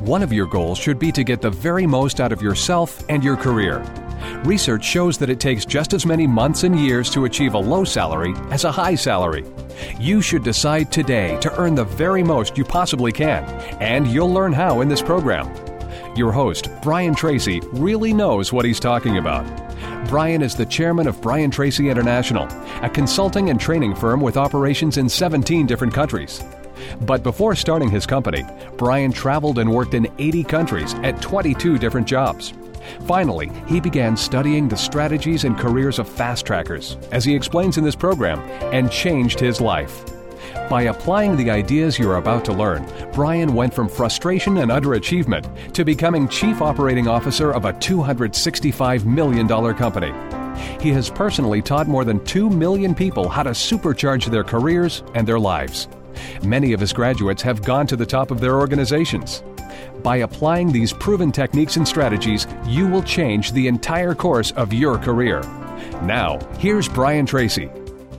One of your goals should be to get the very most out of yourself and your career. Research shows that it takes just as many months and years to achieve a low salary as a high salary. You should decide today to earn the very most you possibly can, and you'll learn how in this program. Your host, Brian Tracy, really knows what he's talking about. Brian is the chairman of Brian Tracy International, a consulting and training firm with operations in 17 different countries. But before starting his company, Brian traveled and worked in 80 countries at 22 different jobs. Finally, he began studying the strategies and careers of fast trackers, as he explains in this program, and changed his life. By applying the ideas you're about to learn, Brian went from frustration and underachievement to becoming Chief Operating Officer of a $265 million company. He has personally taught more than 2 million people how to supercharge their careers and their lives. Many of his graduates have gone to the top of their organizations. By applying these proven techniques and strategies, you will change the entire course of your career. Now, here's Brian Tracy.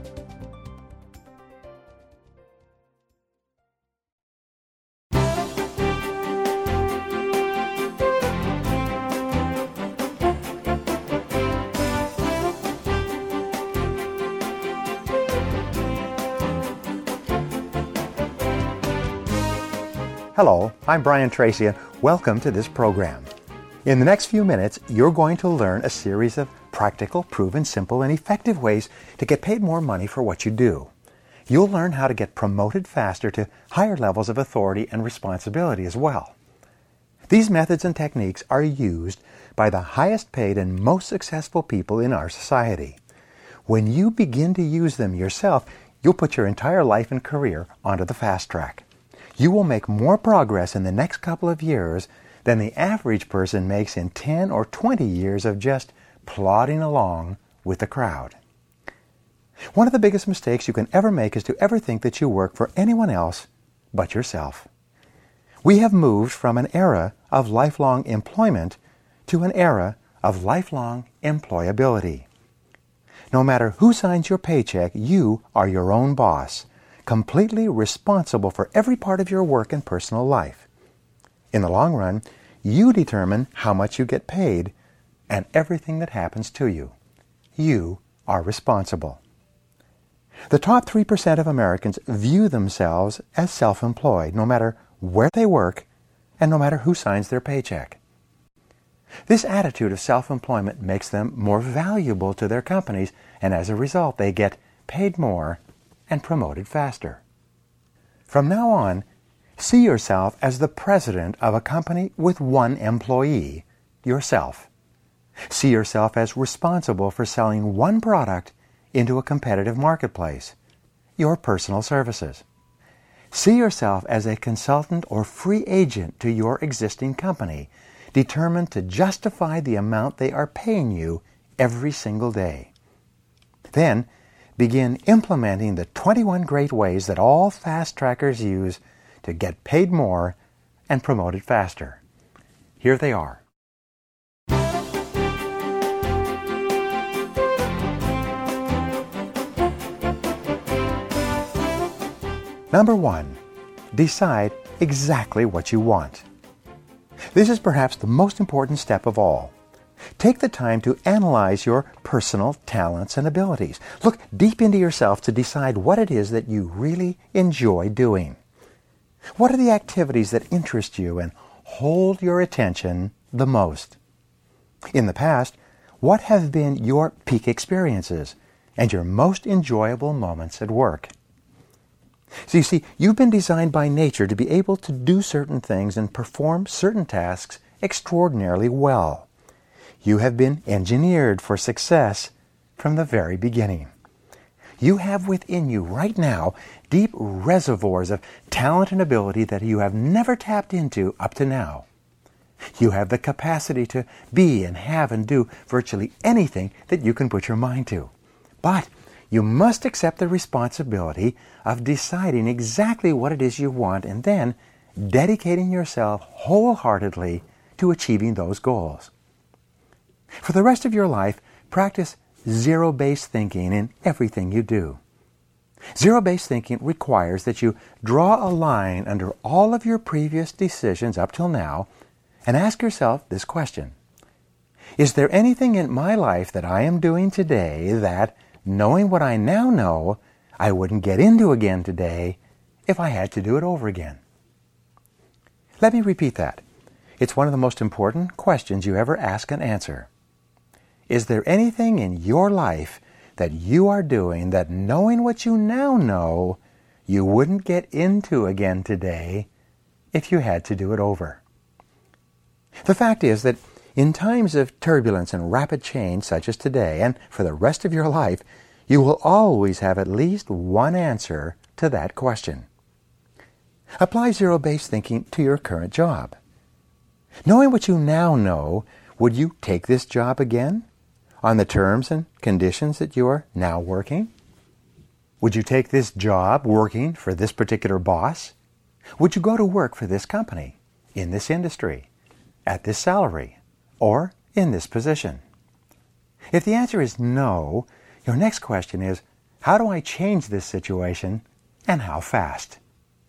Hello, I'm Brian Tracy, and welcome to this program. In the next few minutes, you're going to learn a series of practical, proven, simple, and effective ways to get paid more money for what you do. You'll learn how to get promoted faster to higher levels of authority and responsibility as well. These methods and techniques are used by the highest paid and most successful people in our society. When you begin to use them yourself, you'll put your entire life and career onto the fast track. You will make more progress in the next couple of years than the average person makes in 10 or 20 years of just plodding along with the crowd. One of the biggest mistakes you can ever make is to ever think that you work for anyone else but yourself. We have moved from an era of lifelong employment to an era of lifelong employability. No matter who signs your paycheck, you are your own boss, completely responsible for every part of your work and personal life. In the long run, you determine how much you get paid and everything that happens to you. You are responsible. The top 3% of Americans view themselves as self-employed, no matter where they work and no matter who signs their paycheck. This attitude of self-employment makes them more valuable to their companies, and as a result, they get paid more and promoted faster. From now on, see yourself as the president of a company with one employee, yourself. See yourself as responsible for selling one product into a competitive marketplace, your personal services. See yourself as a consultant or free agent to your existing company, determined to justify the amount they are paying you every single day. Then, begin implementing the 21 great ways that all fast trackers use to get paid more and promoted faster. Here they are. Number 1, decide exactly what you want. This is perhaps the most important step of all. Take the time to analyze your personal talents and abilities. Look deep into yourself to decide what it is that you really enjoy doing. What are the activities that interest you and hold your attention the most? In the past, what have been your peak experiences and your most enjoyable moments at work? So you see, you've been designed by nature to be able to do certain things and perform certain tasks extraordinarily well. You have been engineered for success from the very beginning. You have within you right now deep reservoirs of talent and ability that you have never tapped into up to now. You have the capacity to be and have and do virtually anything that you can put your mind to. But you must accept the responsibility of deciding exactly what it is you want and then dedicating yourself wholeheartedly to achieving those goals. For the rest of your life, practice zero-based thinking in everything you do. Zero-based thinking requires that you draw a line under all of your previous decisions up till now and ask yourself this question. Is there anything in my life that I am doing today that, knowing what I now know, I wouldn't get into again today if I had to do it over again? Let me repeat that. It's one of the most important questions you ever ask and answer. Is there anything in your life that you are doing that, knowing what you now know, you wouldn't get into again today if you had to do it over? The fact is that in times of turbulence and rapid change such as today, and for the rest of your life, you will always have at least one answer to that question. Apply zero-based thinking to your current job. Knowing what you now know, would you take this job again on the terms and conditions that you are now working? Would you take this job working for this particular boss? Would you go to work for this company, in this industry, at this salary, or in this position? If the answer is no, your next question is, how do I change this situation, and how fast?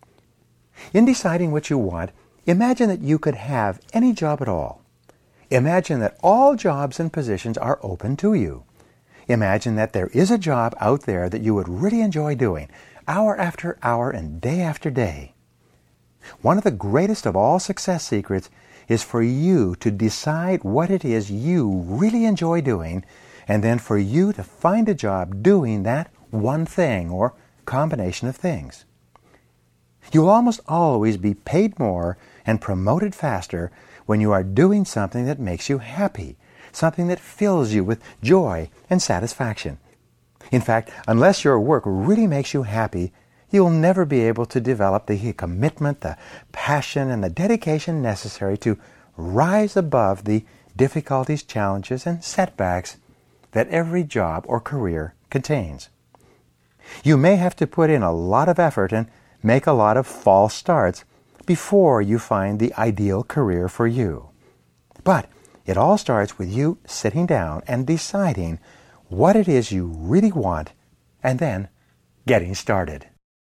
In deciding what you want, imagine that you could have any job at all. Imagine that all jobs and positions are open to you. Imagine that there is a job out there that you would really enjoy doing, hour after hour and day after day. One of the greatest of all success secrets is for you to decide what it is you really enjoy doing, and then for you to find a job doing that one thing or combination of things. You will almost always be paid more and promoted faster when you are doing something that makes you happy, something that fills you with joy and satisfaction. In fact, unless your work really makes you happy, you'll never be able to develop the commitment, the passion, and the dedication necessary to rise above the difficulties, challenges, and setbacks that every job or career contains. You may have to put in a lot of effort and make a lot of false starts before you find the ideal career for you. But it all starts with you sitting down and deciding what it is you really want and then getting started.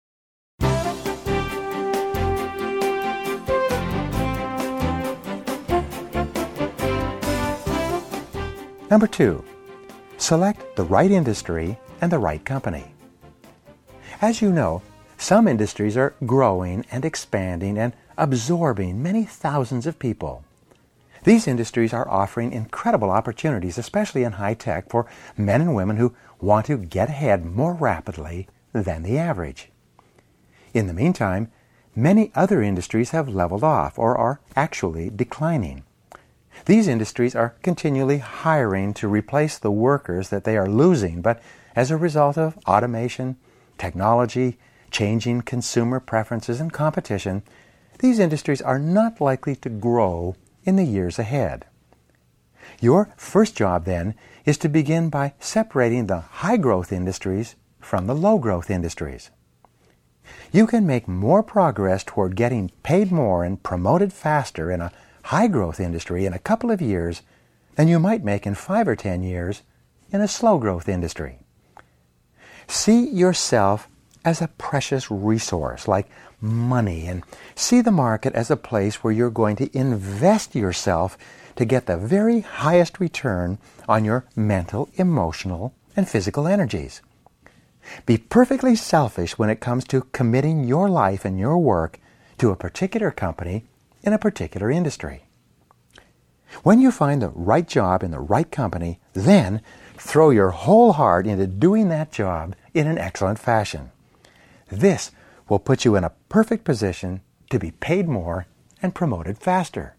Number 2, select the right industry and the right company. As you know, some industries are growing and expanding and absorbing many thousands of people. These industries are offering incredible opportunities, especially in high tech, for men and women who want to get ahead more rapidly than the average. In the meantime, many other industries have leveled off or are actually declining. These industries are continually hiring to replace the workers that they are losing, but as a result of automation, technology, changing consumer preferences, and competition, these industries are not likely to grow in the years ahead. Your first job, then, is to begin by separating the high-growth industries from the low-growth industries. You can make more progress toward getting paid more and promoted faster in a high-growth industry in a couple of years than you might make in 5 or 10 years in a slow-growth industry. See yourself as a precious resource like money, and see the market as a place where you're going to invest yourself to get the very highest return on your mental, emotional, and physical energies. Be perfectly selfish when it comes to committing your life and your work to a particular company in a particular industry. When you find the right job in the right company, then throw your whole heart into doing that job in an excellent fashion. This will put you in a perfect position to be paid more and promoted faster.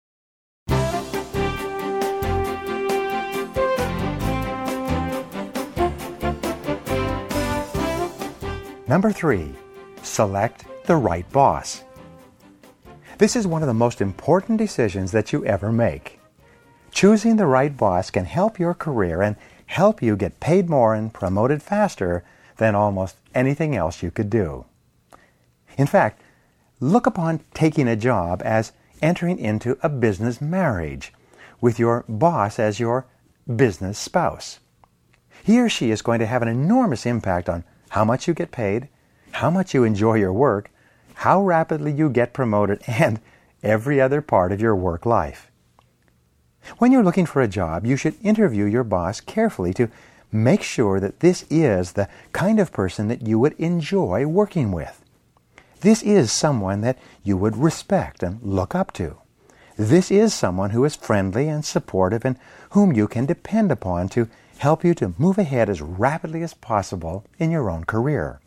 Number 3, select the right boss. This is one of the most important decisions that you ever make. Choosing the right boss can help your career and help you get paid more and promoted faster than almost anything else you could do. In fact, look upon taking a job as entering into a business marriage with your boss as your business spouse. He or she is going to have an enormous impact on how much you get paid, how much you enjoy your work, how rapidly you get promoted, and every other part of your work life. When you're looking for a job, you should interview your boss carefully to make sure that this is the kind of person that you would enjoy working with. This is someone that you would respect and look up to. This is someone who is friendly and supportive and whom you can depend upon to help you to move ahead as rapidly as possible in your own career.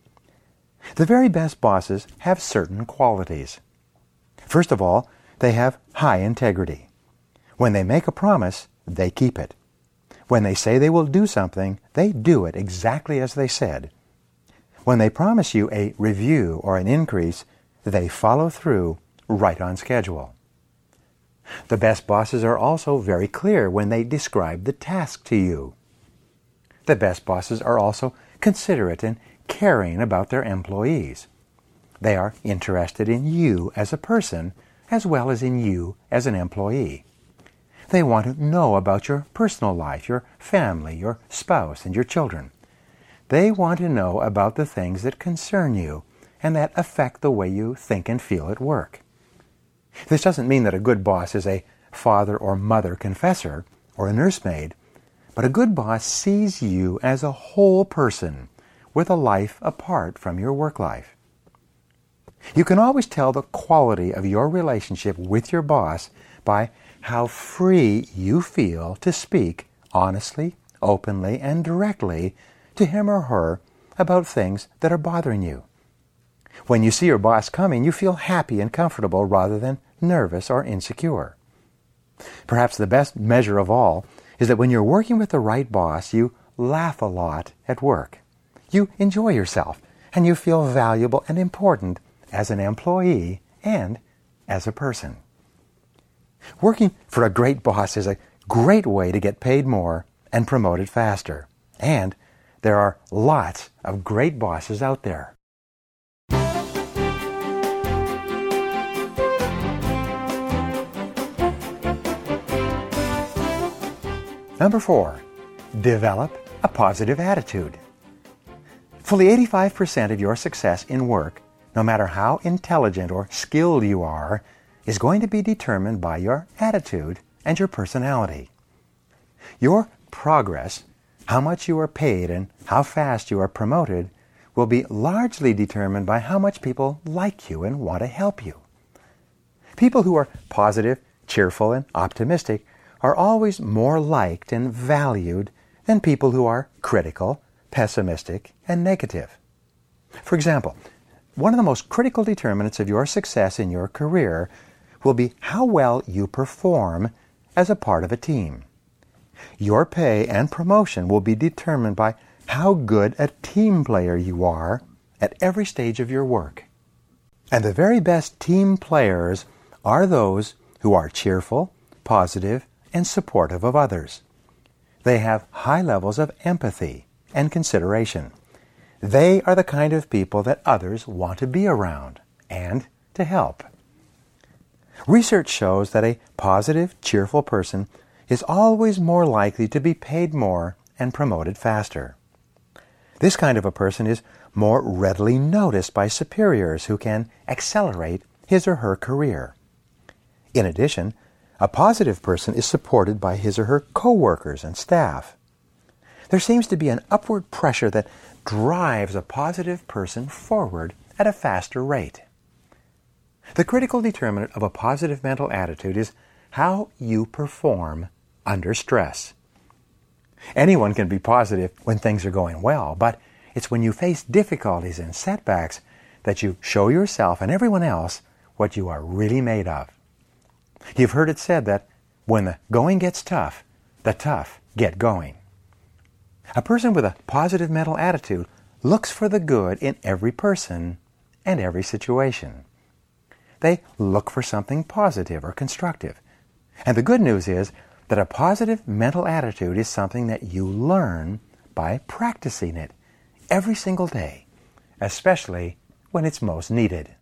The very best bosses have certain qualities. First of all, they have high integrity. When they make a promise, they keep it. When they say they will do something, they do it exactly as they said. When they promise you a review or an increase, they follow through right on schedule. The best bosses are also very clear when they describe the task to you. The best bosses are also considerate and caring about their employees. They are interested in you as a person as well as in you as an employee. They want to know about your personal life, your family, your spouse, and your children. They want to know about the things that concern you and that affect the way you think and feel at work. This doesn't mean that a good boss is a father or mother confessor or a nursemaid, but a good boss sees you as a whole person with a life apart from your work life. You can always tell the quality of your relationship with your boss by how free you feel to speak honestly, openly, and directly to him or her about things that are bothering you. When you see your boss coming, you feel happy and comfortable rather than nervous or insecure. Perhaps the best measure of all is that when you're working with the right boss, you laugh a lot at work. You enjoy yourself, and you feel valuable and important as an employee and as a person. Working for a great boss is a great way to get paid more and promoted faster. And there are lots of great bosses out there. Number 4, develop a positive attitude. Fully 85% of your success in work, no matter how intelligent or skilled you are, is going to be determined by your attitude and your personality. Your progress, how much you are paid and how fast you are promoted, will be largely determined by how much people like you and want to help you. People who are positive, cheerful, and optimistic are always more liked and valued than people who are critical, pessimistic, and negative. For example, one of the most critical determinants of your success in your career will be how well you perform as a part of a team. Your pay and promotion will be determined by how good a team player you are at every stage of your work. And the very best team players are those who are cheerful, positive, and supportive of others. They have high levels of empathy and consideration. They are the kind of people that others want to be around and to help. Research shows that a positive, cheerful person is always more likely to be paid more and promoted faster. This kind of a person is more readily noticed by superiors who can accelerate his or her career. In addition, a positive person is supported by his or her co-workers and staff. There seems to be an upward pressure that drives a positive person forward at a faster rate. The critical determinant of a positive mental attitude is how you perform under stress. Anyone can be positive when things are going well, but it's when you face difficulties and setbacks that you show yourself and everyone else what you are really made of. You've heard it said that when the going gets tough, the tough get going. A person with a positive mental attitude looks for the good in every person and every situation. They look for something positive or constructive. And the good news is that a positive mental attitude is something that you learn by practicing it every single day, especially when it's most needed.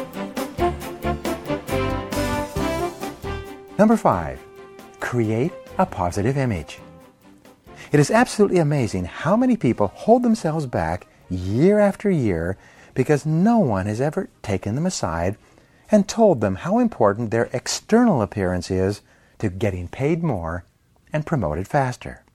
Number 5, create a positive image. It is absolutely amazing how many people hold themselves back year after year because no one has ever taken them aside and told them how important their external appearance is to getting paid more and promoted faster.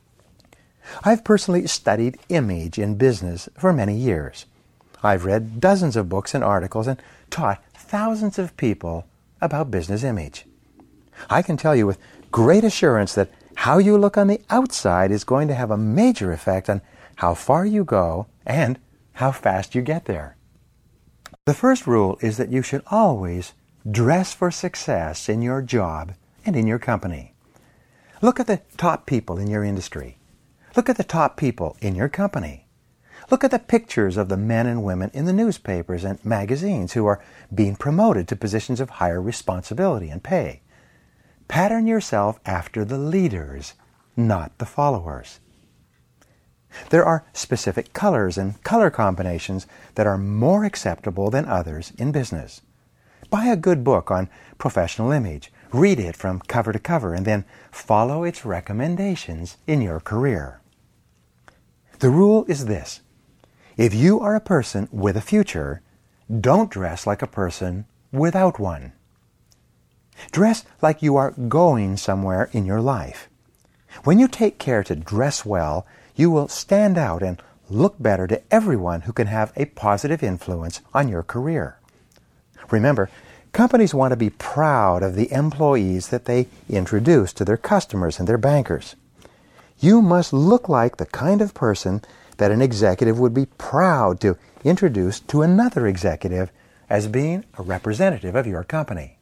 I've personally studied image in business for many years. I've read dozens of books and articles and taught thousands of people about business image. I can tell you with great assurance that how you look on the outside is going to have a major effect on how far you go and how fast you get there. The first rule is that you should always dress for success in your job and in your company. Look at the top people in your industry. Look at the top people in your company. Look at the pictures of the men and women in the newspapers and magazines who are being promoted to positions of higher responsibility and pay. Pattern yourself after the leaders, not the followers. There are specific colors and color combinations that are more acceptable than others in business. Buy a good book on professional image, read it from cover to cover, and then follow its recommendations in your career. The rule is this: if you are a person with a future, don't dress like a person without one. Dress like you are going somewhere in your life. When you take care to dress well, you will stand out and look better to everyone who can have a positive influence on your career. Remember, companies want to be proud of the employees that they introduce to their customers and their bankers. You must look like the kind of person that an executive would be proud to introduce to another executive as being a representative of your company.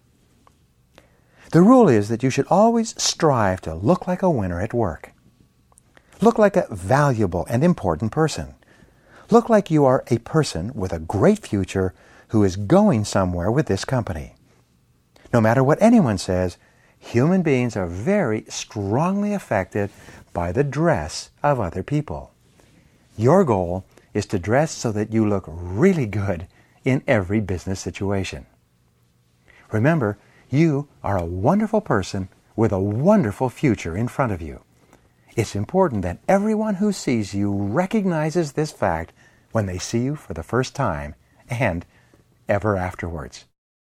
The rule is that you should always strive to look like a winner at work. Look like a valuable and important person. Look like you are a person with a great future who is going somewhere with this company. No matter what anyone says, human beings are very strongly affected by the dress of other people. Your goal is to dress so that you look really good in every business situation. Remember, you are a wonderful person with a wonderful future in front of you. It's important that everyone who sees you recognizes this fact when they see you for the first time and ever afterwards.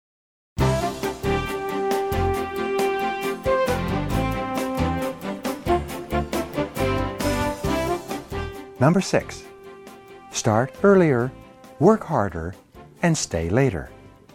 Number 6. Start earlier, work harder, and stay later.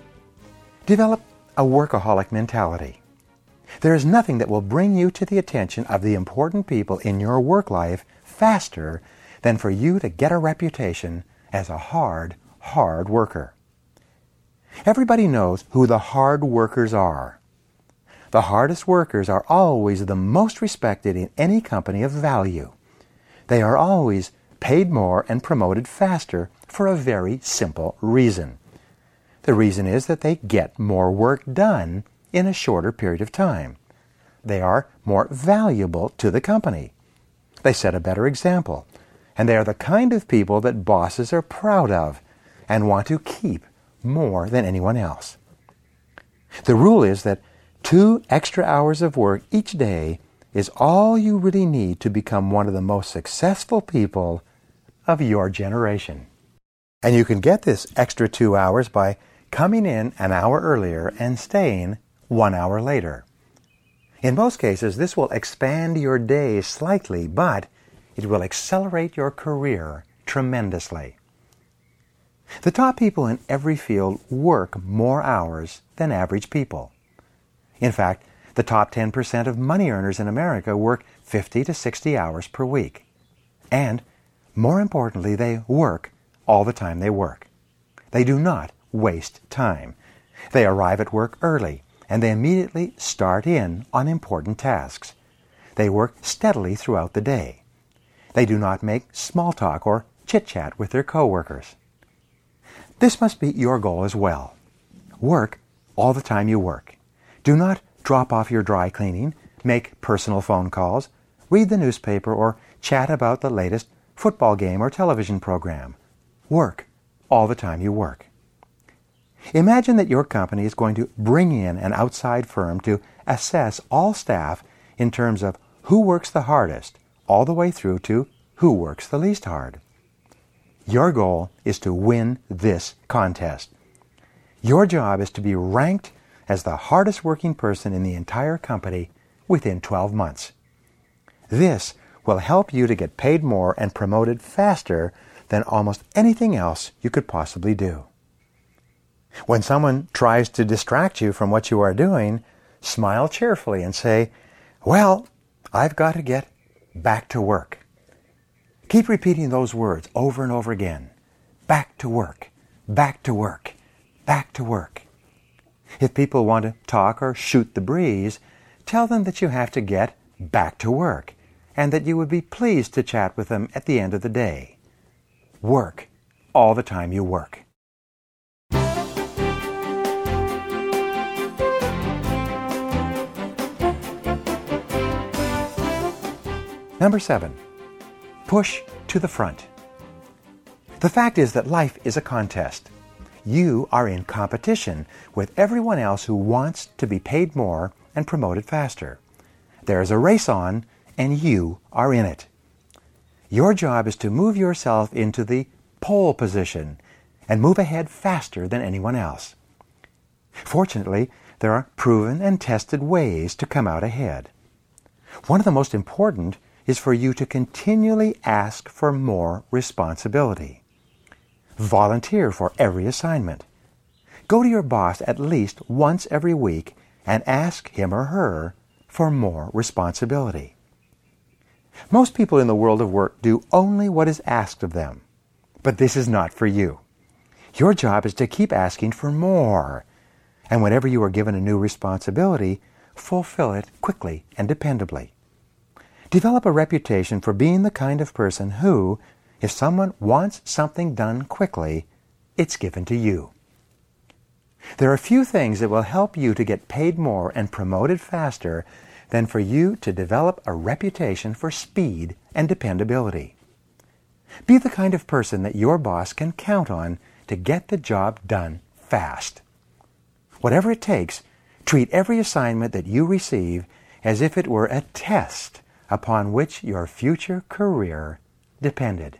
Develop a workaholic mentality. There is nothing that will bring you to the attention of the important people in your work life faster than for you to get a reputation as a hard worker. Everybody knows who the hard workers are. The hardest workers are always the most respected in any company of value. They are always paid more and promoted faster for a very simple reason. The reason is that they get more work done in a shorter period of time. They are more valuable to the company. They set a better example, and they are the kind of people that bosses are proud of and want to keep more than anyone else. The rule is that 2 extra hours of work each day is all you really need to become one of the most successful people of your generation. And you can get this extra 2 hours by coming in an hour earlier and staying 1 hour later. In most cases, this will expand your day slightly, but it will accelerate your career tremendously. The top people in every field work more hours than average people. In fact, the top 10% of money earners in America work 50 to 60 hours per week. And, more importantly, they work all the time they work. They do not waste time. They arrive at work early, and they immediately start in on important tasks. They work steadily throughout the day. They do not make small talk or chit-chat with their coworkers. This must be your goal as well. Work all the time you work. Do not drop off your dry cleaning, make personal phone calls, read the newspaper, or chat about the latest football game or television program. Work all the time you work. Imagine that your company is going to bring in an outside firm to assess all staff in terms of who works the hardest, all the way through to who works the least hard. Your goal is to win this contest. Your job is to be ranked as the hardest working person in the entire company within 12 months. This will help you to get paid more and promoted faster than almost anything else you could possibly do. When someone tries to distract you from what you are doing, smile cheerfully and say, "Well, I've got to get back to work." Keep repeating those words over and over again. Back to work, back to work, back to work. If people want to talk or shoot the breeze, tell them that you have to get back to work and that you would be pleased to chat with them at the end of the day. Work all the time you work. Number 7, push to the front. The fact is that life is a contest. You are in competition with everyone else who wants to be paid more and promoted faster. There is a race on, and you are in it. Your job is to move yourself into the pole position and move ahead faster than anyone else. Fortunately, there are proven and tested ways to come out ahead. One of the most important is for you to continually ask for more responsibility. Volunteer for every assignment. Go to your boss at least once every week and ask him or her for more responsibility. Most people in the world of work do only what is asked of them. But this is not for you. Your job is to keep asking for more. And whenever you are given a new responsibility, fulfill it quickly and dependably. Develop a reputation for being the kind of person who, if someone wants something done quickly, it's given to you. There are few things that will help you to get paid more and promoted faster than for you to develop a reputation for speed and dependability. Be the kind of person that your boss can count on to get the job done fast. Whatever it takes, treat every assignment that you receive as if it were a test upon which your future career depended.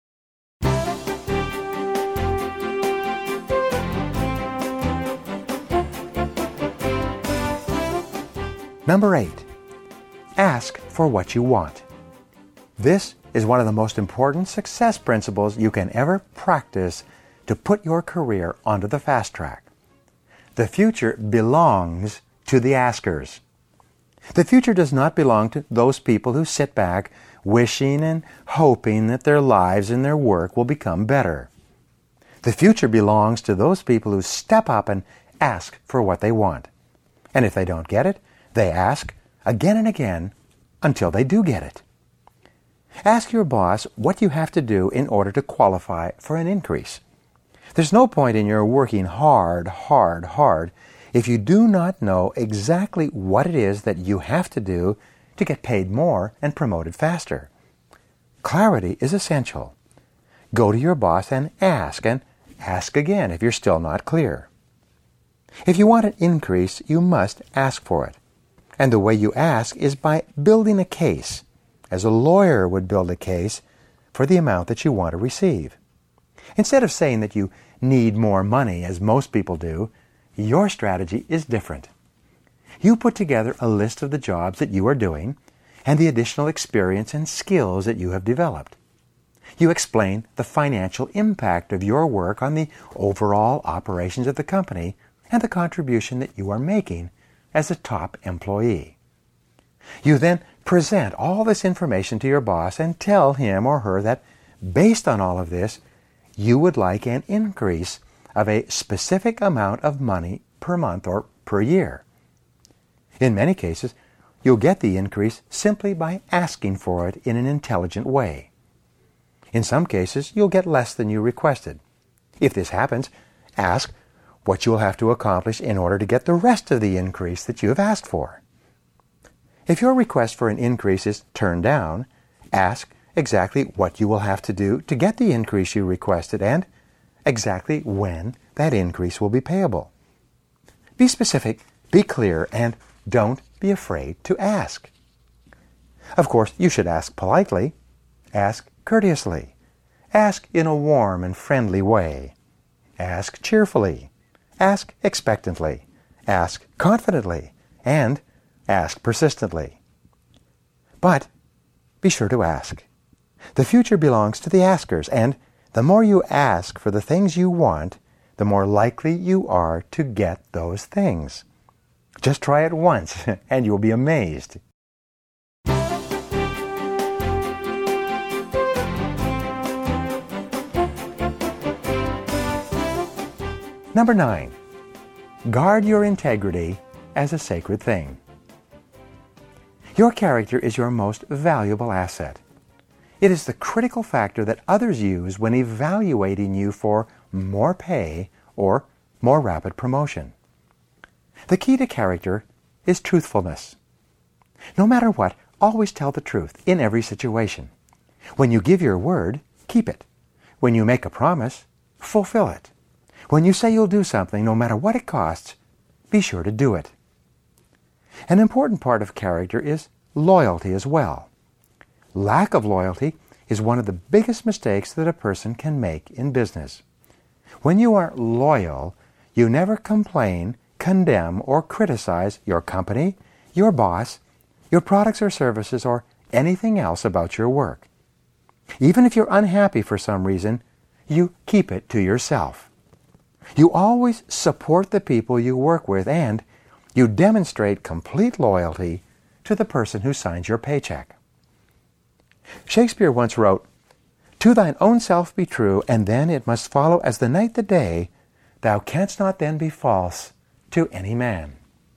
Number 8, ask for what you want. This is one of the most important success principles you can ever practice to put your career onto the fast track. The future belongs to the askers. The future does not belong to those people who sit back wishing and hoping that their lives and their work will become better. The future belongs to those people who step up and ask for what they want. And if they don't get it, they ask again and again until they do get it. Ask your boss what you have to do in order to qualify for an increase. There's no point in your working hard if you do not know exactly what it is that you have to do to get paid more and promoted faster. Clarity is essential. Go to your boss and ask again if you're still not clear. If you want an increase, you must ask for it. And the way you ask is by building a case, as a lawyer would build a case for the amount that you want to receive. Instead of saying that you need more money, as most people do, your strategy is different. You put together a list of the jobs that you are doing and the additional experience and skills that you have developed. You explain the financial impact of your work on the overall operations of the company and the contribution that you are making as a top employee. You then present all this information to your boss and tell him or her that based on all of this, you would like an increase of a specific amount of money per month or per year. In many cases, you'll get the increase simply by asking for it in an intelligent way. In some cases, you'll get less than you requested. If this happens, ask what you will have to accomplish in order to get the rest of the increase that you have asked for. If your request for an increase is turned down, ask exactly what you will have to do to get the increase you requested and exactly when that increase will be payable. Be specific, be clear, and don't be afraid to ask. Of course, you should ask politely, ask courteously, ask in a warm and friendly way, ask cheerfully, ask expectantly, ask confidently, and ask persistently. But be sure to ask. The future belongs to the askers, and the more you ask for the things you want, the more likely you are to get those things. Just try it once, and you'll be amazed. Number 9, guard your integrity as a sacred thing. Your character is your most valuable asset. It is the critical factor that others use when evaluating you for more pay or more rapid promotion. The key to character is truthfulness. No matter what, always tell the truth in every situation. When you give your word, keep it. When you make a promise, fulfill it. When you say you'll do something, no matter what it costs, be sure to do it. An important part of character is loyalty as well. Lack of loyalty is one of the biggest mistakes that a person can make in business. When you are loyal, you never complain, condemn, or criticize your company, your boss, your products or services, or anything else about your work. Even if you're unhappy for some reason, you keep it to yourself. You always support the people you work with, and you demonstrate complete loyalty to the person who signs your paycheck. Shakespeare once wrote, "To thine own self be true, and then it must follow as the night the day, thou canst not then be false to any man."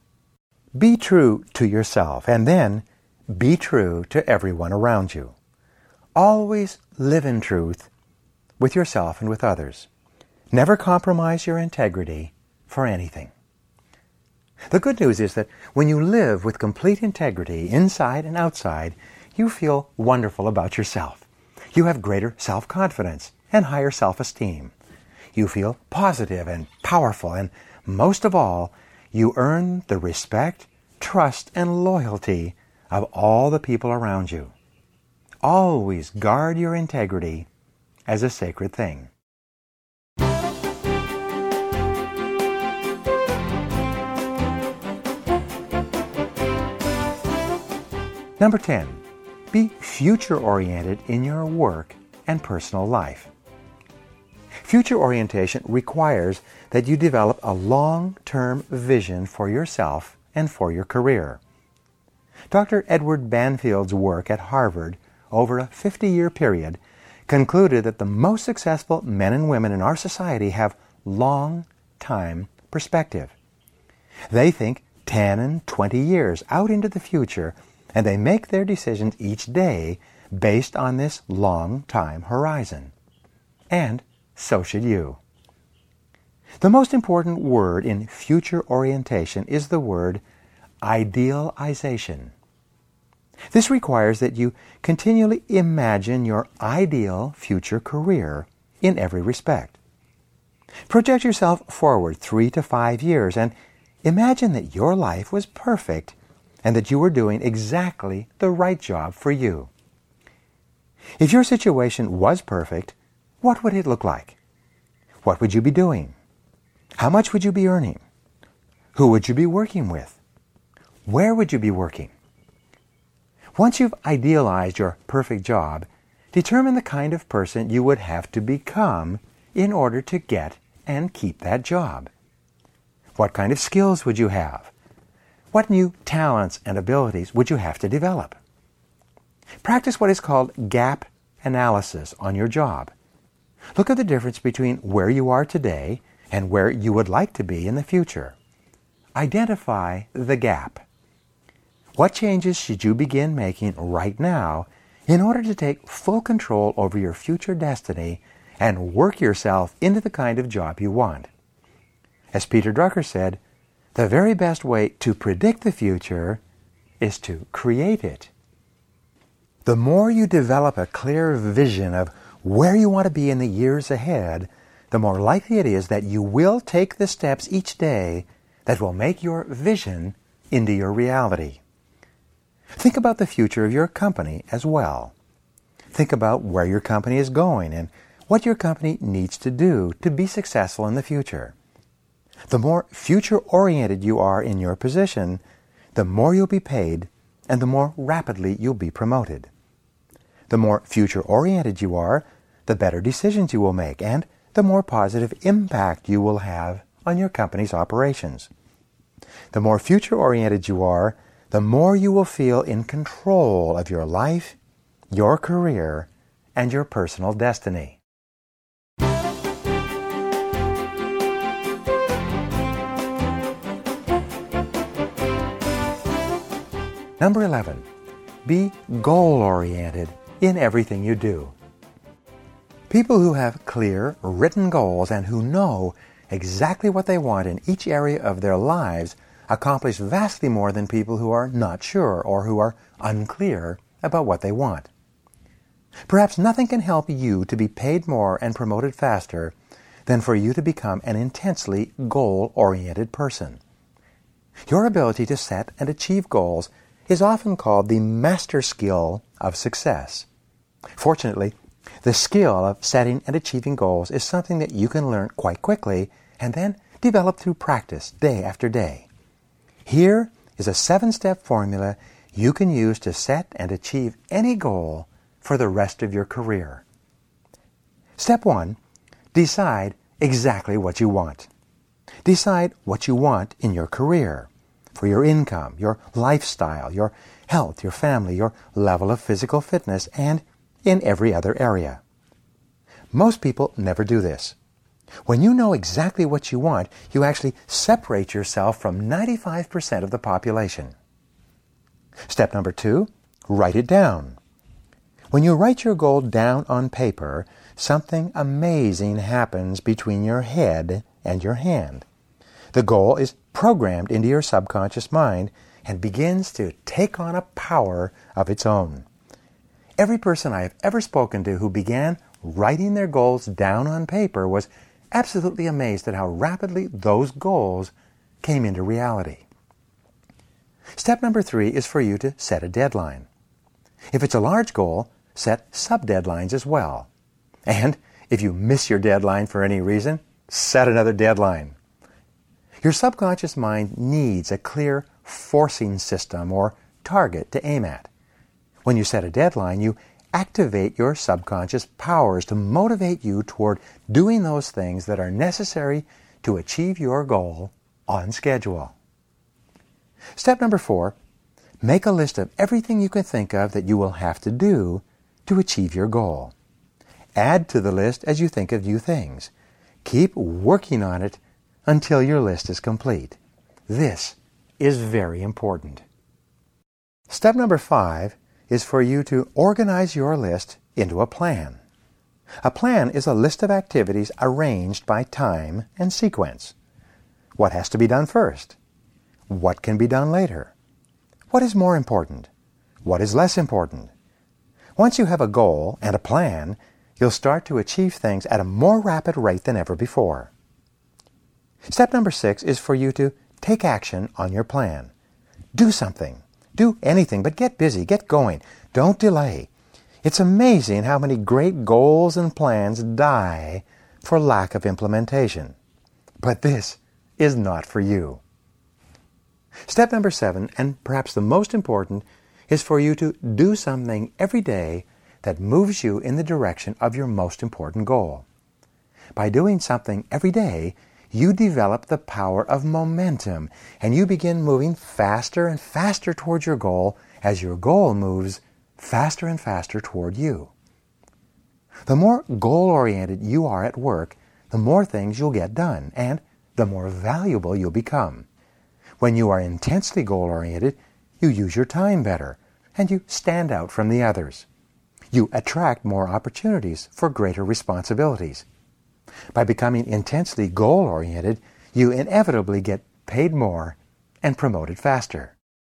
Be true to yourself, and then be true to everyone around you. Always live in truth with yourself and with others. Never compromise your integrity for anything. The good news is that when you live with complete integrity inside and outside, you feel wonderful about yourself. You have greater self-confidence and higher self-esteem. You feel positive and powerful, and most of all, you earn the respect, trust, and loyalty of all the people around you. Always guard your integrity as a sacred thing. Number 10, be future-oriented in your work and personal life. Future orientation requires that you develop a long-term vision for yourself and for your career. Dr. Edward Banfield's work at Harvard over a 50-year period concluded that the most successful men and women in our society have long-time perspective. They think 10 and 20 years out into the future, and they make their decisions each day based on this long-time horizon. And so should you. The most important word in future orientation is the word idealization. This requires that you continually imagine your ideal future career in every respect. Project yourself forward 3 to 5 years and imagine that your life was perfect and that you were doing exactly the right job for you. If your situation was perfect, what would it look like? What would you be doing? How much would you be earning? Who would you be working with? Where would you be working? Once you've idealized your perfect job, determine the kind of person you would have to become in order to get and keep that job. What kind of skills would you have? What new talents and abilities would you have to develop? Practice what is called gap analysis on your job. Look at the difference between where you are today and where you would like to be in the future. Identify the gap. What changes should you begin making right now in order to take full control over your future destiny and work yourself into the kind of job you want? As Peter Drucker said, the very best way to predict the future is to create it. The more you develop a clear vision of where you want to be in the years ahead, the more likely it is that you will take the steps each day that will make your vision into your reality. Think about the future of your company as well. Think about where your company is going and what your company needs to do to be successful in the future. The more future-oriented you are in your position, the more you'll be paid and the more rapidly you'll be promoted. The more future-oriented you are, the better decisions you will make and the more positive impact you will have on your company's operations. The more future-oriented you are, the more you will feel in control of your life, your career, and your personal destiny. Number 11, be goal-oriented in everything you do. People who have clear, written goals and who know exactly what they want in each area of their lives accomplish vastly more than people who are not sure or who are unclear about what they want. Perhaps nothing can help you to be paid more and promoted faster than for you to become an intensely goal-oriented person. Your ability to set and achieve goals is often called the master skill of success. Fortunately, the skill of setting and achieving goals is something that you can learn quite quickly and then develop through practice day after day. Here is a 7-step formula you can use to set and achieve any goal for the rest of your career. Step 1, decide exactly what you want. Decide what you want in your career, for your income, your lifestyle, your health, your family, your level of physical fitness, and in every other area. Most people never do this. When you know exactly what you want, you actually separate yourself from 95% of the population. Step number 2, write it down. When you write your goal down on paper, something amazing happens between your head and your hand. The goal is programmed into your subconscious mind and begins to take on a power of its own. Every person I have ever spoken to who began writing their goals down on paper was absolutely amazed at how rapidly those goals came into reality. Step number 3 is for you to set a deadline. If it's a large goal, set sub-deadlines as well. And if you miss your deadline for any reason, set another deadline. Your subconscious mind needs a clear forcing system or target to aim at. When you set a deadline, you activate your subconscious powers to motivate you toward doing those things that are necessary to achieve your goal on schedule. Step number 4, make a list of everything you can think of that you will have to do to achieve your goal. Add to the list as you think of new things. Keep working on it until your list is complete. This is very important. Step number 5 is for you to organize your list into a plan. A plan is a list of activities arranged by time and sequence. What has to be done first? What can be done later? What is more important? What is less important? Once you have a goal and a plan, you'll start to achieve things at a more rapid rate than ever before. Step number 6 is for you to take action on your plan. Do something. Do anything, but get busy, get going. Don't delay. It's amazing how many great goals and plans die for lack of implementation. But this is not for you. Step number 7, and perhaps the most important, is for you to do something every day that moves you in the direction of your most important goal. By doing something every day, you develop the power of momentum, and you begin moving faster and faster towards your goal as your goal moves faster and faster toward you. The more goal-oriented you are at work, the more things you'll get done, and the more valuable you'll become. When you are intensely goal-oriented, you use your time better, and you stand out from the others. You attract more opportunities for greater responsibilities. By becoming intensely goal-oriented, you inevitably get paid more and promoted faster.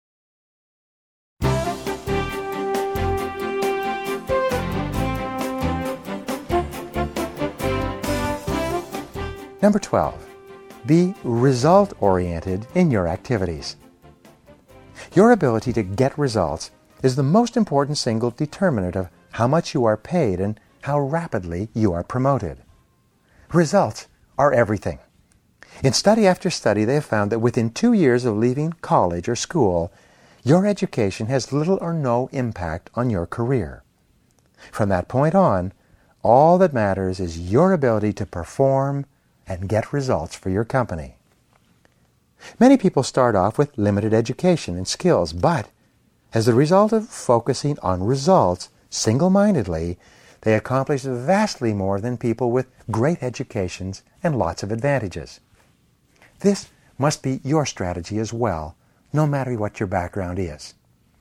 Number 12, be result-oriented in your activities. Your ability to get results is the most important single determinant of how much you are paid and how rapidly you are promoted. Results are everything. In study after study, they have found that within 2 years of leaving college or school, your education has little or no impact on your career. From that point on, all that matters is your ability to perform and get results for your company. Many people start off with limited education and skills, but as a result of focusing on results single-mindedly, they accomplish vastly more than people with great educations and lots of advantages. This must be your strategy as well, no matter what your background is.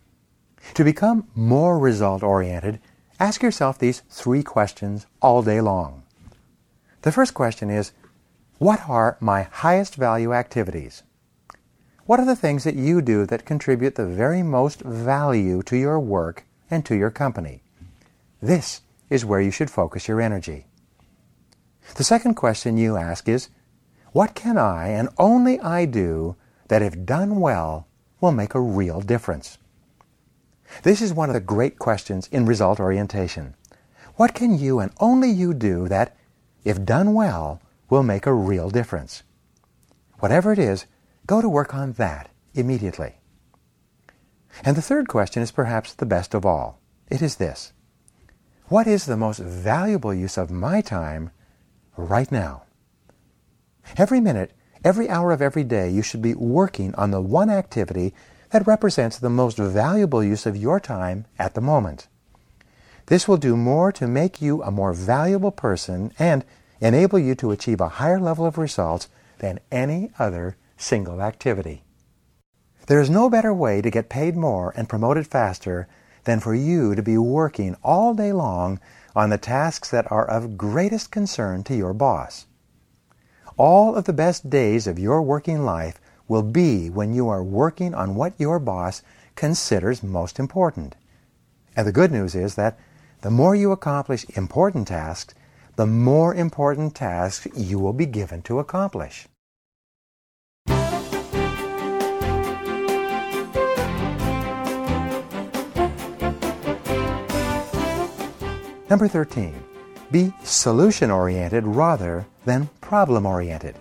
To become more result-oriented, ask yourself these 3 questions all day long. The first question is, what are my highest value activities? What are the things that you do that contribute the very most value to your work and to your company? This is where you should focus your energy. The second question you ask is, what can I and only I do that, if done well, will make a real difference? This is one of the great questions in result orientation. What can you and only you do that, if done well, will make a real difference? Whatever it is, go to work on that immediately. And the third question is perhaps the best of all. It is this: what is the most valuable use of my time right now? Every minute, every hour of every day, you should be working on the one activity that represents the most valuable use of your time at the moment. This will do more to make you a more valuable person and enable you to achieve a higher level of results than any other single activity. There is no better way to get paid more and promoted faster than for you to be working all day long on the tasks that are of greatest concern to your boss. All of the best days of your working life will be when you are working on what your boss considers most important. And the good news is that the more you accomplish important tasks, the more important tasks you will be given to accomplish. Number 13, be solution-oriented rather than problem-oriented.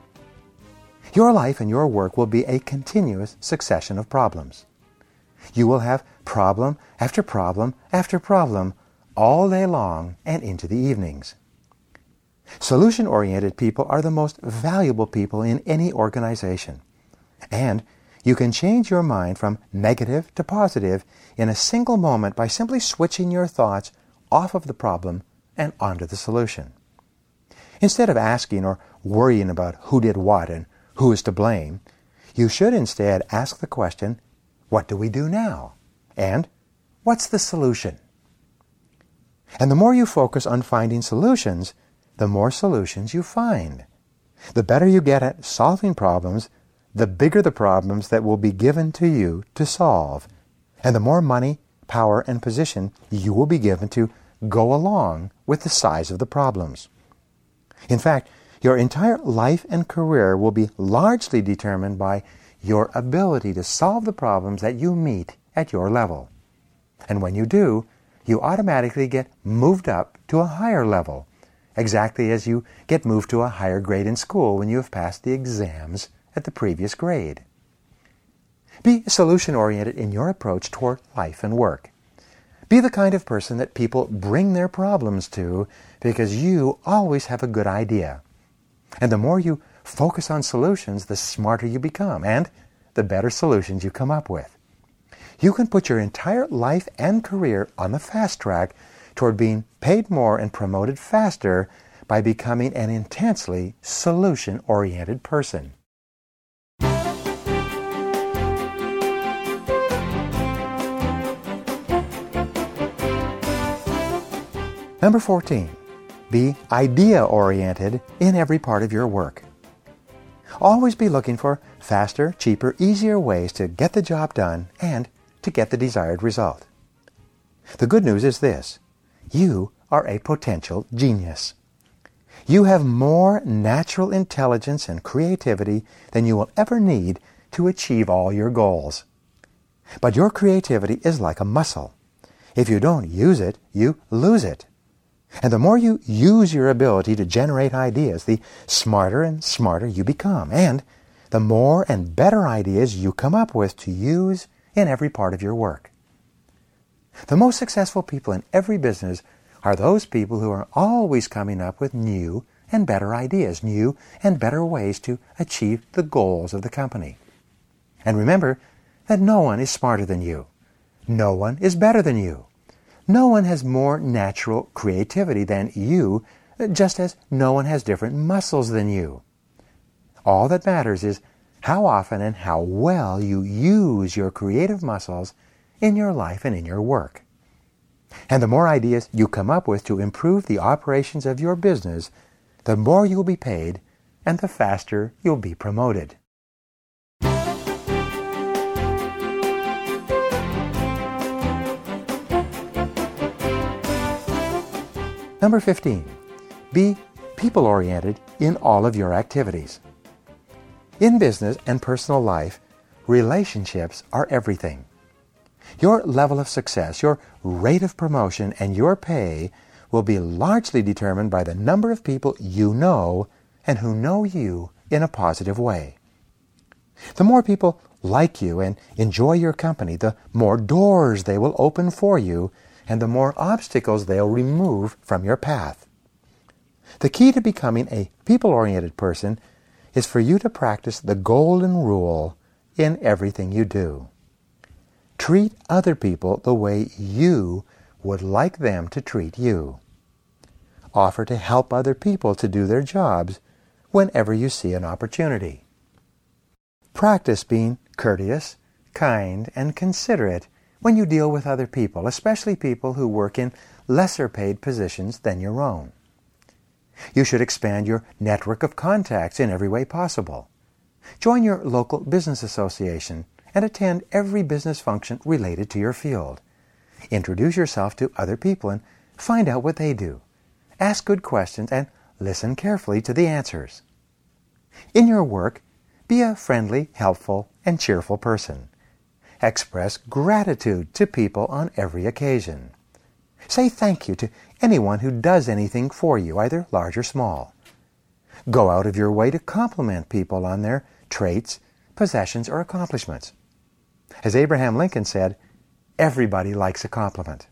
Your life and your work will be a continuous succession of problems. You will have problem after problem after problem all day long and into the evenings. Solution-oriented people are the most valuable people in any organization. And you can change your mind from negative to positive in a single moment by simply switching your thoughts off of the problem and onto the solution. Instead of asking or worrying about who did what and who is to blame, you should instead ask the question, what do we do now? And what's the solution? And the more you focus on finding solutions, the more solutions you find. The better you get at solving problems, the bigger the problems that will be given to you to solve, and the more money, power, and position you will be given to go along with the size of the problems. In fact, your entire life and career will be largely determined by your ability to solve the problems that you meet at your level. And when you do, you automatically get moved up to a higher level, exactly as you get moved to a higher grade in school when you have passed the exams at the previous grade. Be solution-oriented in your approach toward life and work. Be the kind of person that people bring their problems to because you always have a good idea. And the more you focus on solutions, the smarter you become and the better solutions you come up with. You can put your entire life and career on the fast track toward being paid more and promoted faster by becoming an intensely solution-oriented person. Number 14, be idea-oriented in every part of your work. Always be looking for faster, cheaper, easier ways to get the job done and to get the desired result. The good news is this: you are a potential genius. You have more natural intelligence and creativity than you will ever need to achieve all your goals. But your creativity is like a muscle. If you don't use it, you lose it. And the more you use your ability to generate ideas, the smarter and smarter you become. And the more and better ideas you come up with to use in every part of your work. The most successful people in every business are those people who are always coming up with new and better ideas, new and better ways to achieve the goals of the company. And remember that no one is smarter than you. No one is better than you. No one has more natural creativity than you, just as no one has different muscles than you. All that matters is how often and how well you use your creative muscles in your life and in your work. And the more ideas you come up with to improve the operations of your business, the more you'll be paid and the faster you'll be promoted. Number 15, be people-oriented in all of your activities. In business and personal life, relationships are everything. Your level of success, your rate of promotion, and your pay will be largely determined by the number of people you know and who know you in a positive way. The more people like you and enjoy your company, the more doors they will open for you and the more obstacles they'll remove from your path. The key to becoming a people-oriented person is for you to practice the golden rule in everything you do. Treat other people the way you would like them to treat you. Offer to help other people to do their jobs whenever you see an opportunity. Practice being courteous, kind, and considerate when you deal with other people, especially people who work in lesser paid positions than your own. You should expand your network of contacts in every way possible. Join your local business association and attend every business function related to your field. Introduce yourself to other people and find out what they do. Ask good questions and listen carefully to the answers. In your work, be a friendly, helpful, and cheerful person. Express gratitude to people on every occasion. Say thank you to anyone who does anything for you, either large or small. Go out of your way to compliment people on their traits, possessions, or accomplishments. As Abraham Lincoln said, everybody likes a compliment.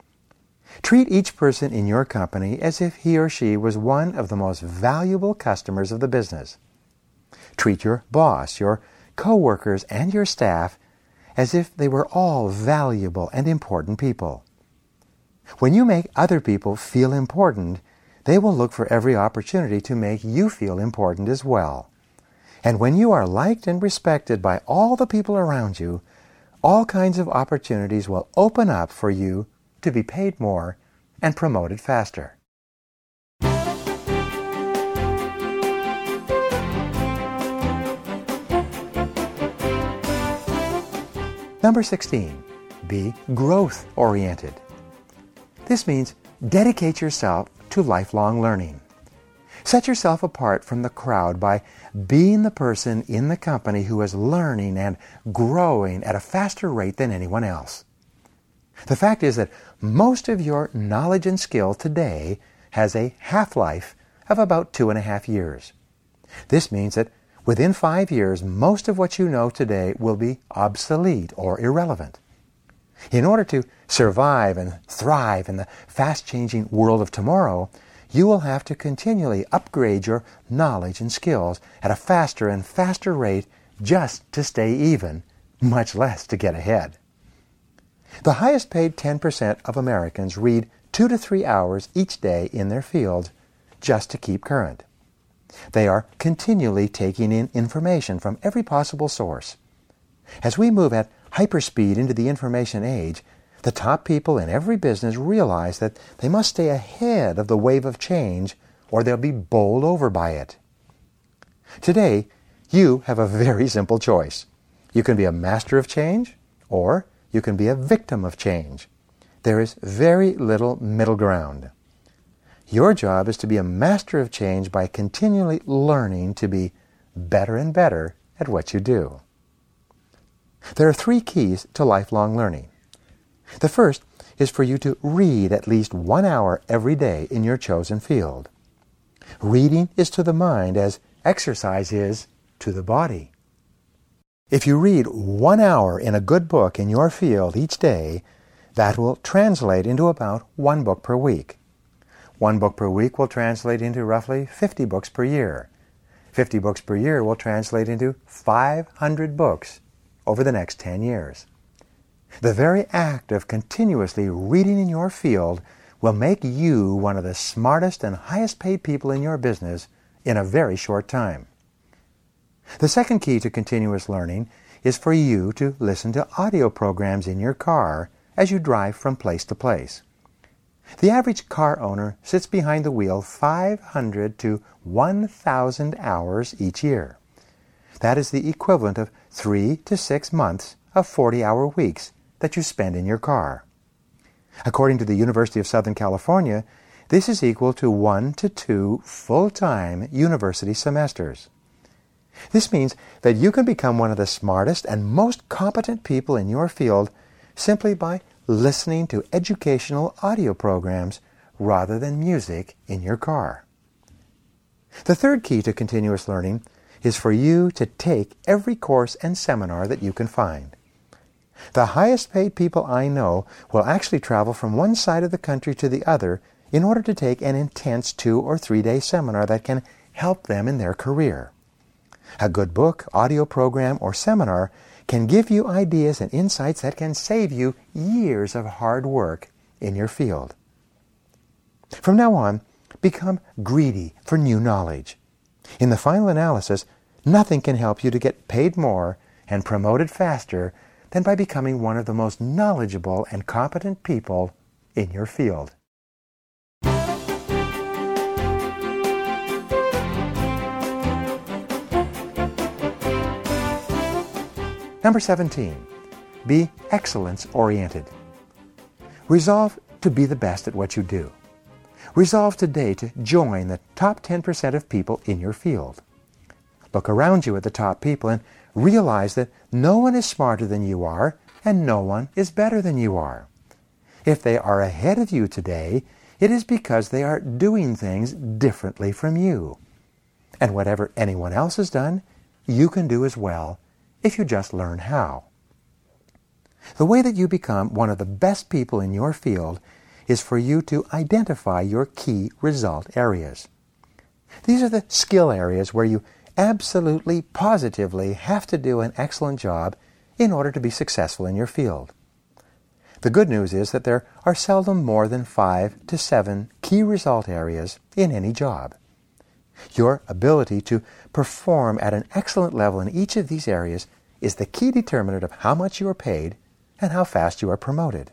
Treat each person in your company as if he or she was one of the most valuable customers of the business. Treat your boss, your co-workers, and your staff as if they were all valuable and important people. When you make other people feel important, they will look for every opportunity to make you feel important as well. And when you are liked and respected by all the people around you, all kinds of opportunities will open up for you to be paid more and promoted faster. Number 16, be growth-oriented. This means dedicate yourself to lifelong learning. Set yourself apart from the crowd by being the person in the company who is learning and growing at a faster rate than anyone else. The fact is that most of your knowledge and skill today has a half-life of about 2.5 years. This means that within 5 years, most of what you know today will be obsolete or irrelevant. In order to survive and thrive in the fast-changing world of tomorrow, you will have to continually upgrade your knowledge and skills at a faster and faster rate just to stay even, much less to get ahead. The highest paid 10% of Americans read 2 to 3 hours each day in their fields just to keep current. They are continually taking in information from every possible source. As we move at hyperspeed into the information age, the top people in every business realize that they must stay ahead of the wave of change or they'll be bowled over by it. Today, you have a very simple choice. You can be a master of change or you can be a victim of change. There is very little middle ground. Your job is to be a master of change by continually learning to be better and better at what you do. There are 3 keys to lifelong learning. The first is for you to read at least 1 hour every day in your chosen field. Reading is to the mind as exercise is to the body. If you read 1 hour in a good book in your field each day, that will translate into about 1 book per week. 1 book per week will translate into roughly 50 books per year. 50 books per year will translate into 500 books over the next 10 years. The very act of continuously reading in your field will make you one of the smartest and highest paid people in your business in a very short time. The second key to continuous learning is for you to listen to audio programs in your car as you drive from place to place. The average car owner sits behind the wheel 500 to 1,000 hours each year. That is the equivalent of 3 to 6 months of 40-hour weeks that you spend in your car. According to the University of Southern California, this is equal to 1 to 2 full-time university semesters. This means that you can become one of the smartest and most competent people in your field simply by listening to educational audio programs rather than music in your car. The third key to continuous learning is for you to take every course and seminar that you can find. The highest paid people I know will actually travel from one side of the country to the other in order to take an intense 2 or 3 day seminar that can help them in their career. A good book, audio program, or seminar can give you ideas and insights that can save you years of hard work in your field. From now on, become greedy for new knowledge. In the final analysis, nothing can help you to get paid more and promoted faster than by becoming one of the most knowledgeable and competent people in your field. Number 17, be excellence-oriented. Resolve to be the best at what you do. Resolve today to join the top 10% of people in your field. Look around you at the top people and realize that no one is smarter than you are and no one is better than you are. If they are ahead of you today, it is because they are doing things differently from you. And whatever anyone else has done, you can do as well if you just learn how. The way that you become one of the best people in your field is for you to identify your key result areas. These are the skill areas where you absolutely, positively have to do an excellent job in order to be successful in your field. The good news is that there are seldom more than 5 to 7 key result areas in any job. Your ability to perform at an excellent level in each of these areas is the key determinant of how much you are paid and how fast you are promoted.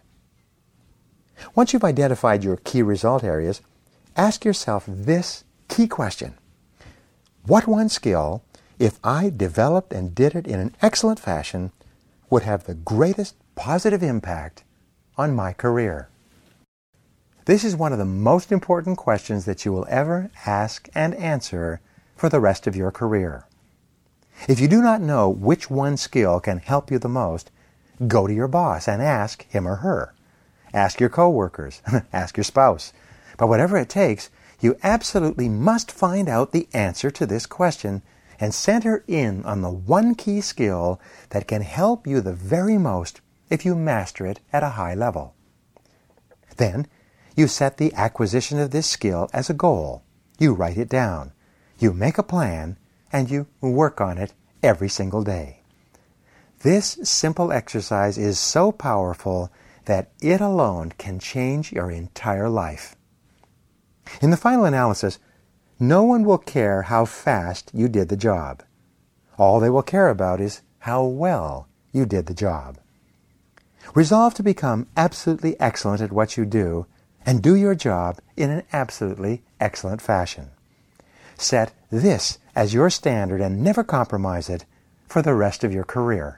Once you've identified your key result areas, ask yourself this key question. What one skill, if I developed and did it in an excellent fashion, would have the greatest positive impact on my career? This is one of the most important questions that you will ever ask and answer for the rest of your career. If you do not know which one skill can help you the most, go to your boss and ask him or her. Ask your coworkers, ask your spouse. But whatever it takes, you absolutely must find out the answer to this question and center in on the one key skill that can help you the very most if you master it at a high level. Then, you set the acquisition of this skill as a goal. You write it down. You make a plan, and you work on it every single day. This simple exercise is so powerful that it alone can change your entire life. In the final analysis, no one will care how fast you did the job. All they will care about is how well you did the job. Resolve to become absolutely excellent at what you do and do your job in an absolutely excellent fashion. Set this as your standard and never compromise it for the rest of your career.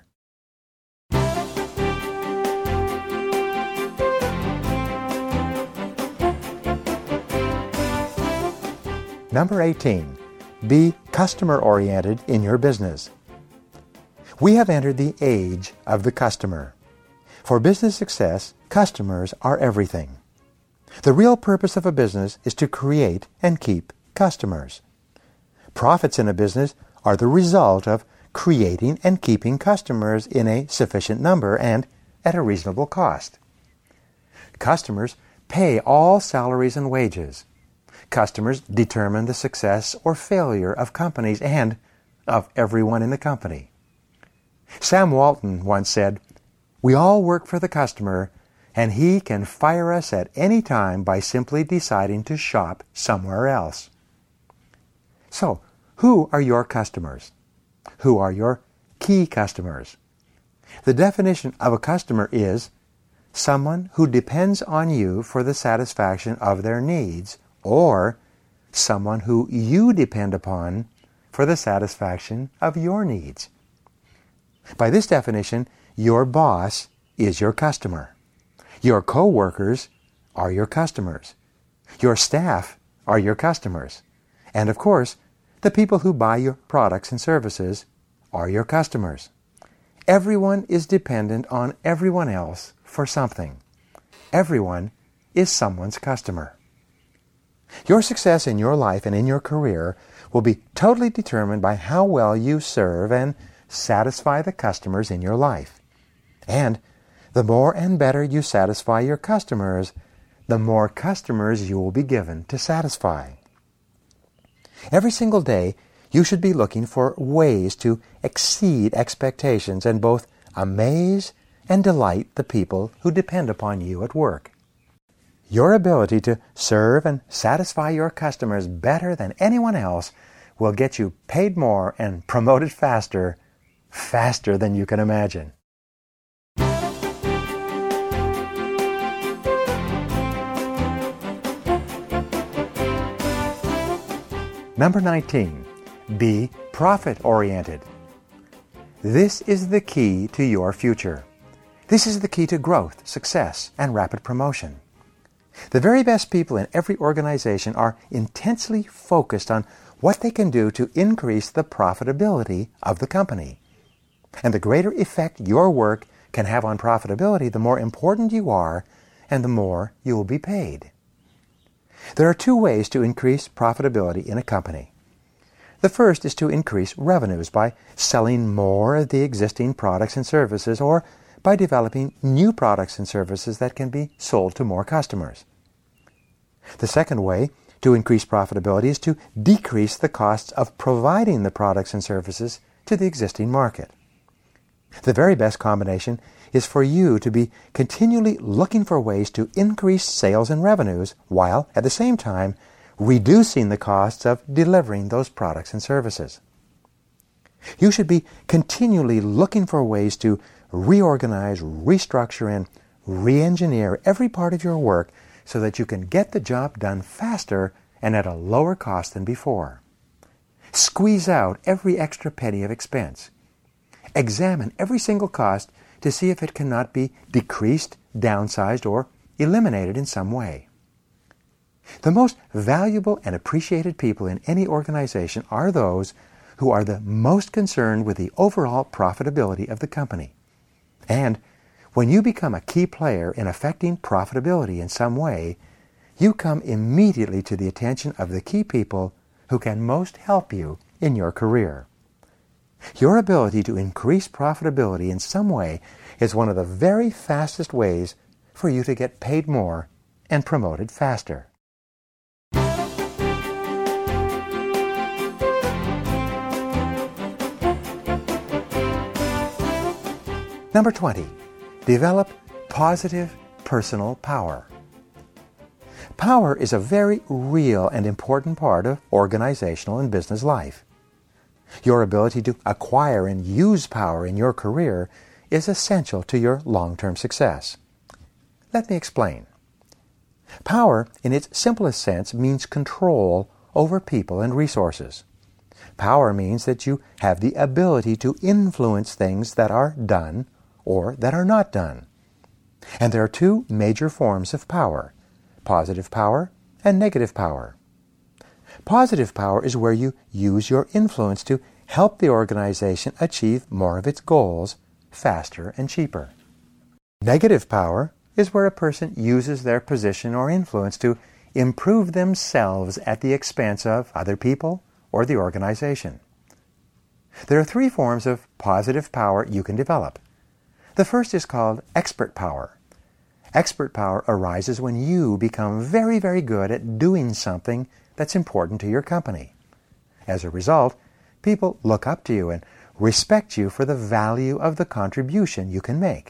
Number 18, be customer-oriented in your business. We have entered the age of the customer. For business success, customers are everything. The real purpose of a business is to create and keep customers. Profits in a business are the result of creating and keeping customers in a sufficient number and at a reasonable cost. Customers pay all salaries and wages. Customers determine the success or failure of companies and of everyone in the company. Sam Walton once said, "We all work for the customer, and he can fire us at any time by simply deciding to shop somewhere else." So, who are your customers? Who are your key customers? The definition of a customer is someone who depends on you for the satisfaction of their needs, or someone who you depend upon for the satisfaction of your needs. By this definition, your boss is your customer. Your co-workers are your customers. Your staff are your customers. And of course, the people who buy your products and services are your customers. Everyone is dependent on everyone else for something. Everyone is someone's customer. Your success in your life and in your career will be totally determined by how well you serve and satisfy the customers in your life. And the more and better you satisfy your customers, the more customers you will be given to satisfy. Every single day, you should be looking for ways to exceed expectations and both amaze and delight the people who depend upon you at work. Your ability to serve and satisfy your customers better than anyone else will get you paid more and promoted faster than you can imagine. Number 19, be profit-oriented. This is the key to your future. This is the key to growth, success, and rapid promotion. The very best people in every organization are intensely focused on what they can do to increase the profitability of the company. And the greater effect your work can have on profitability, the more important you are and the more you will be paid. There are two ways to increase profitability in a company. The first is to increase revenues by selling more of the existing products and services or by developing new products and services that can be sold to more customers. The second way to increase profitability is to decrease the costs of providing the products and services to the existing market. The very best combination is for you to be continually looking for ways to increase sales and revenues while, at the same time, reducing the costs of delivering those products and services. You should be continually looking for ways to reorganize, restructure, and re-engineer every part of your work so that you can get the job done faster and at a lower cost than before. Squeeze out every extra penny of expense. Examine every single cost to see if it cannot be decreased, downsized, or eliminated in some way. The most valuable and appreciated people in any organization are those who are the most concerned with the overall profitability of the company. And when you become a key player in affecting profitability in some way, you come immediately to the attention of the key people who can most help you in your career. Your ability to increase profitability in some way is one of the very fastest ways for you to get paid more and promoted faster. Number 20, develop positive personal power. Power is a very real and important part of organizational and business life. Your ability to acquire and use power in your career is essential to your long-term success. Let me explain. Power, in its simplest sense, means control over people and resources. Power means that you have the ability to influence things that are done or that are not done. And there are two major forms of power: positive power and negative power. Positive power is where you use your influence to help the organization achieve more of its goals faster and cheaper. Negative power is where a person uses their position or influence to improve themselves at the expense of other people or the organization. There are 3 forms of positive power you can develop. The first is called expert power. Expert power arises when you become very, very good at doing something that's important to your company. As a result, people look up to you and respect you for the value of the contribution you can make.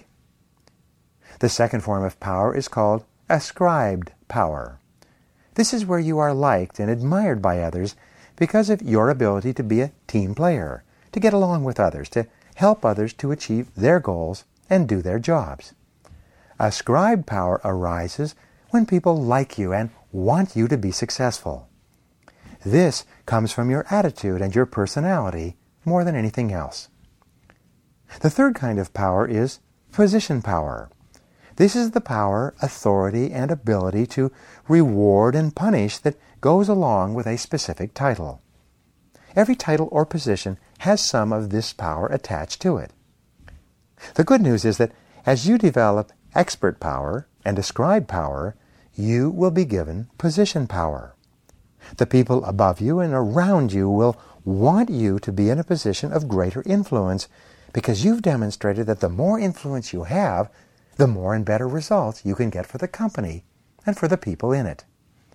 The second form of power is called ascribed power. This is where you are liked and admired by others because of your ability to be a team player, to get along with others, to help others to achieve their goals and do their jobs. Ascribed power arises when people like you and want you to be successful. This comes from your attitude and your personality more than anything else. The third kind of power is position power. This is the power, authority, and ability to reward and punish that goes along with a specific title. Every title or position has some of this power attached to it. The good news is that as you develop expert power and ascribed power, you will be given position power. The people above you and around you will want you to be in a position of greater influence because you've demonstrated that the more influence you have, the more and better results you can get for the company and for the people in it.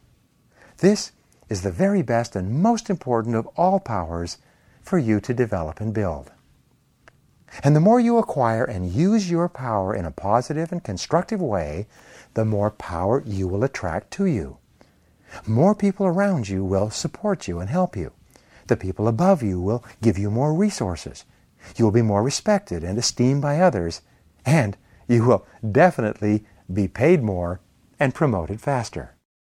This is the very best and most important of all powers for you to develop and build. And the more you acquire and use your power in a positive and constructive way, the more power you will attract to you. More people around you will support you and help you. The people above you will give you more resources. You will be more respected and esteemed by others, and you will definitely be paid more and promoted faster.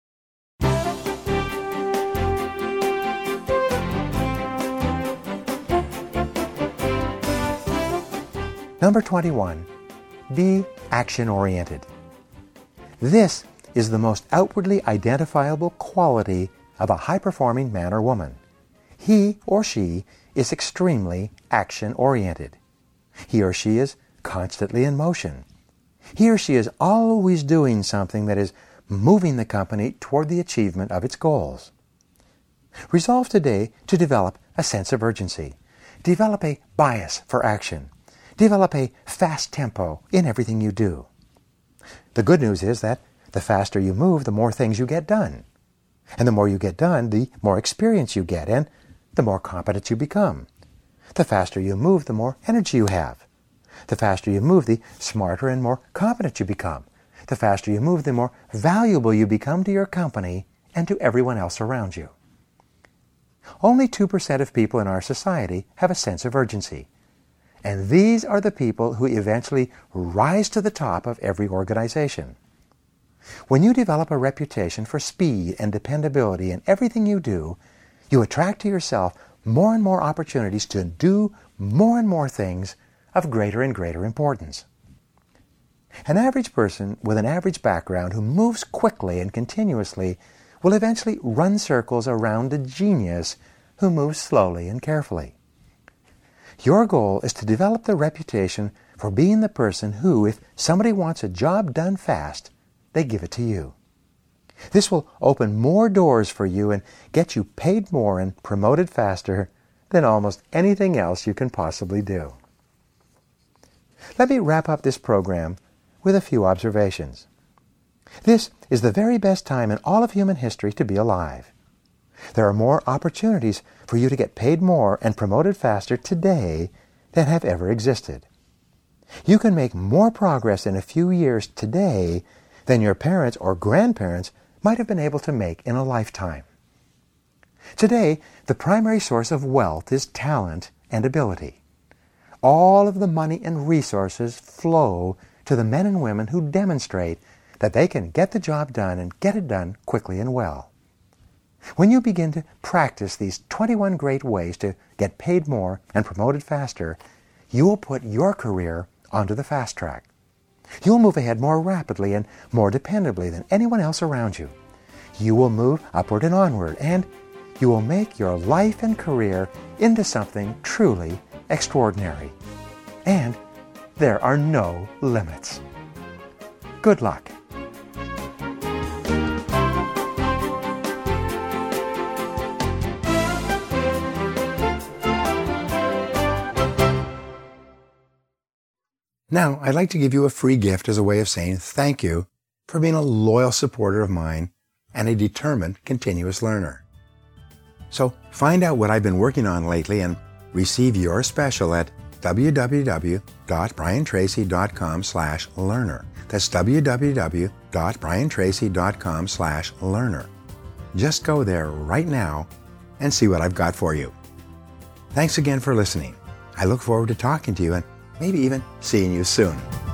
Number 21, be action-oriented. This is the most outwardly identifiable quality of a high-performing man or woman. He or she is extremely action-oriented. He or she is constantly in motion. He or she is always doing something that is moving the company toward the achievement of its goals. Resolve today to develop a sense of urgency. Develop a bias for action. Develop a fast tempo in everything you do. The good news is that the faster you move, the more things you get done. And the more you get done, the more experience you get, and the more competent you become. The faster you move, the more energy you have. The faster you move, the smarter and more competent you become. The faster you move, the more valuable you become to your company and to everyone else around you. Only 2% of people in our society have a sense of urgency. And these are the people who eventually rise to the top of every organization. When you develop a reputation for speed and dependability in everything you do, you attract to yourself more and more opportunities to do more and more things of greater and greater importance. An average person with an average background who moves quickly and continuously will eventually run circles around a genius who moves slowly and carefully. Your goal is to develop the reputation for being the person who, if somebody wants a job done fast, they give it to you. This will open more doors for you and get you paid more and promoted faster than almost anything else you can possibly do. Let me wrap up this program with a few observations. This is the very best time in all of human history to be alive. There are more opportunities for you to get paid more and promoted faster today than have ever existed. You can make more progress in a few years today than your parents or grandparents might have been able to make in a lifetime. Today, the primary source of wealth is talent and ability. All of the money and resources flow to the men and women who demonstrate that they can get the job done and get it done quickly and well. When you begin to practice these 21 great ways to get paid more and promoted faster, you will put your career onto the fast track. You'll move ahead more rapidly and more dependably than anyone else around you. You will move upward and onward, and you will make your life and career into something truly extraordinary. And there are no limits. Good luck. Now, I'd like to give you a free gift as a way of saying thank you for being a loyal supporter of mine and a determined continuous learner. So find out what I've been working on lately and receive your special at www.briantracy.com/learner. That's www.briantracy.com/learner. Just go there right now and see what I've got for you. Thanks again for listening. I look forward to talking to you and maybe even seeing you soon.